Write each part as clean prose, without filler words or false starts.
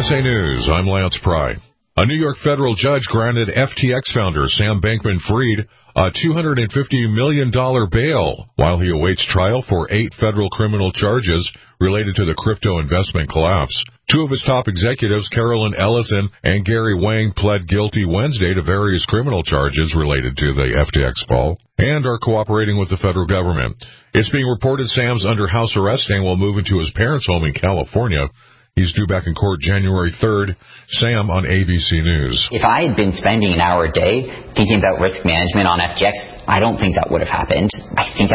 USA News, I'm Lance Pry. A New York federal judge granted FTX founder Sam Bankman-Fried a $250 million bail while he awaits trial for 8 federal criminal charges related to the crypto investment collapse. 2 of his top executives, Carolyn Ellison and Gary Wang, pled guilty Wednesday to various criminal charges related to the FTX fall and are cooperating with the federal government. It's being reported Sam's under house arrest and will move into his parents' home in California. He's due back in court January 3rd. Sam on ABC News. If I had been spending an hour a day thinking about risk management on FTX, I don't think that would have happened. I think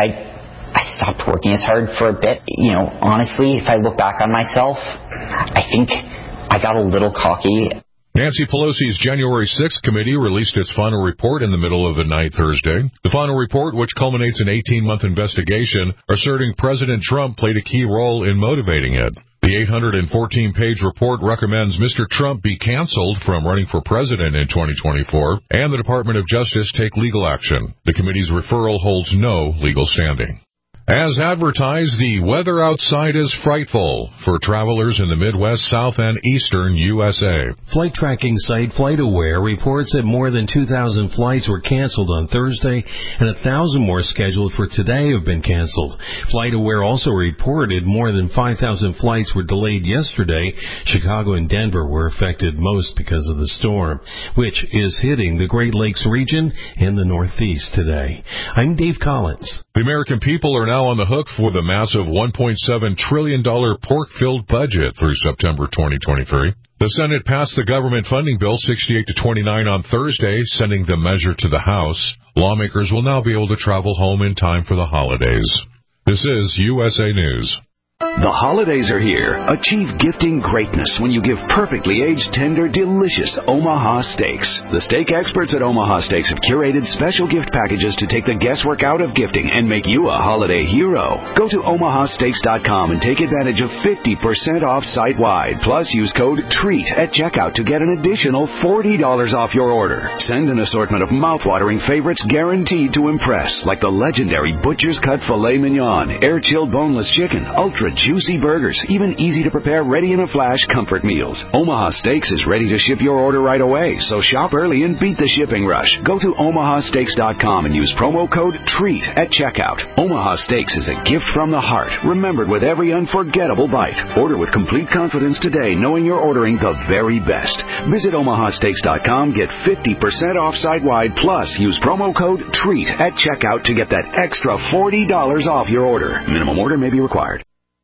I stopped working as hard for a bit. Honestly, if I look back on myself, I think I got a little cocky. Nancy Pelosi's January 6th committee released its final report in the middle of the night Thursday. The final report, which culminates an 18-month investigation, asserting President Trump played a key role in motivating it. The 814-page report recommends Mr. Trump be canceled from running for president in 2024 and the Department of Justice take legal action. The committee's referral holds no legal standing. As advertised, the weather outside is frightful for travelers in the Midwest, South, and Eastern USA. Flight tracking site FlightAware reports that more than 2,000 flights were canceled on Thursday, and 1,000 more scheduled for today have been canceled. FlightAware also reported more than 5,000 flights were delayed yesterday. Chicago and Denver were affected most because of the storm, which is hitting the Great Lakes region and the Northeast today. I'm Dave Collins. The American people are now on the hook for the massive $1.7 trillion pork-filled budget through September 2023. The Senate passed the government funding bill 68-29 on Thursday, sending the measure to the House. Lawmakers will now be able to travel home in time for the holidays. This is USA News. The holidays are here. Achieve gifting greatness when you give perfectly aged, tender, delicious Omaha steaks. The steak experts at Omaha Steaks have curated special gift packages to take the guesswork out of gifting and make you a holiday hero. Go to omahasteaks.com and take advantage of 50% off site-wide. Plus, use code TREAT at checkout to get an additional $40 off your order. Send an assortment of mouth-watering favorites guaranteed to impress, like the legendary Butcher's Cut Filet Mignon, air-chilled boneless chicken, ultra juicy burgers, even easy-to-prepare, ready-in-a-flash comfort meals. Omaha Steaks is ready to ship your order right away, so shop early and beat the shipping rush. Go to omahasteaks.com and use promo code TREAT at checkout. Omaha Steaks is a gift from the heart, remembered with every unforgettable bite. Order with complete confidence today, knowing you're ordering the very best. Visit omahasteaks.com, get 50% off site-wide, plus use promo code TREAT at checkout to get that extra $40 off your order. Minimum order may be required.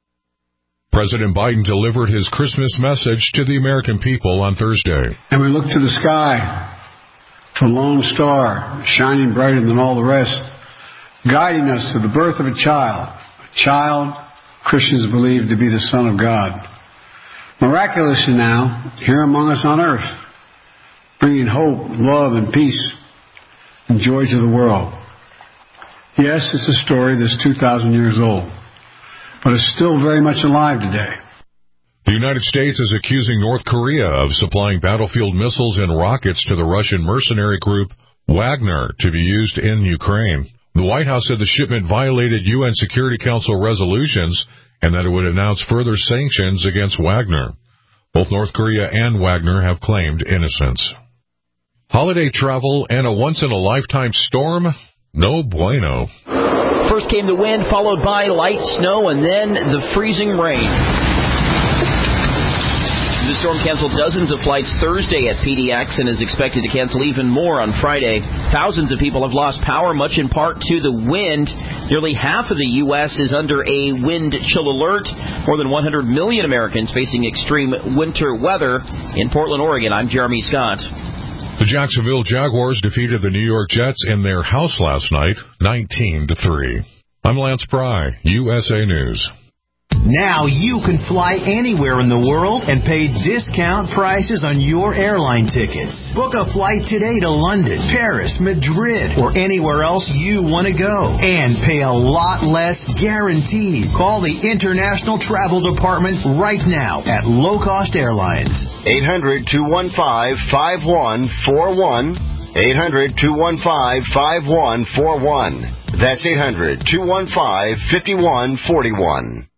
President Biden delivered his Christmas message to the American people on Thursday. And we look to the sky, to a lone star, shining brighter than all the rest, guiding us to the birth of a child Christians believe to be the Son of God. Miraculously now, here among us on earth, bringing hope, love, and peace and joy to the world. Yes, it's a story that's 2,000 years old, but it's still very much alive today. The United States is accusing North Korea of supplying battlefield missiles and rockets to the Russian mercenary group Wagner to be used in Ukraine. The White House said the shipment violated UN Security Council resolutions and that it would announce further sanctions against Wagner. Both North Korea and Wagner have claimed innocence. Holiday travel and a once-in-a-lifetime storm? No bueno. First came the wind, followed by light snow, and then the freezing rain. The storm canceled dozens of flights Thursday at PDX and is expected to cancel even more on Friday. Thousands of people have lost power, much in part to the wind. Nearly half of the U.S. is under a wind chill alert. More than 100 million Americans facing extreme winter weather. In Portland, Oregon, I'm Jeremy Scott. The Jacksonville Jaguars defeated the New York Jets in their house last night, 19-3. I'm Lance Pry, USA News. Now you can fly anywhere in the world and pay discount prices on your airline tickets. Book a flight today to London, Paris, Madrid, or anywhere else you want to go. And pay a lot less guaranteed. Call the International Travel Department right now at Low Cost Airlines. 800-215-5141. 800-215-5141. That's 800-215-5141.